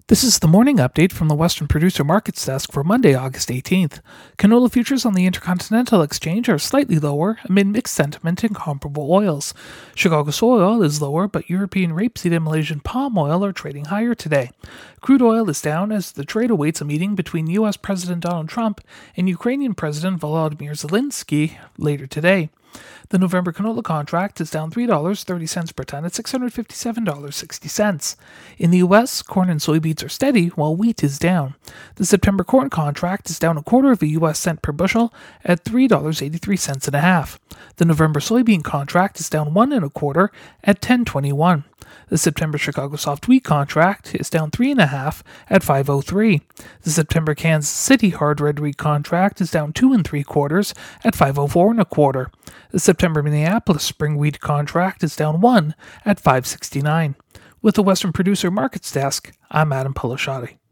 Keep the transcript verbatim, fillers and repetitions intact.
This is the morning update from the Western Producer Markets Desk for Monday, August eighteenth. Canola futures on the Intercontinental Exchange are slightly lower amid mixed sentiment in comparable oils. Chicago soy oil is lower, but European rapeseed and Malaysian palm oil are trading higher today. Crude oil is down as the trade awaits a meeting between U S. President Donald Trump and Ukrainian President Volodymyr Zelensky later today. The November canola contract is down three dollars and thirty cents per ton at six hundred fifty-seven dollars and sixty cents. In the U S, corn and soybeans are steady while wheat is down. The September corn contract is down a quarter of a U S cent per bushel at three dollars and eighty-three cents and a half. The November soybean contract is down one and a quarter at ten twenty-one. The September Chicago soft wheat contract is down three and a half at five oh three. The September Kansas City hard red wheat contract is down two and three quarters at five oh four and a quarter. The September Minneapolis spring wheat contract is down one at five sixty-nine. With the Western Producer Markets Desk, I'm Adam Polishati.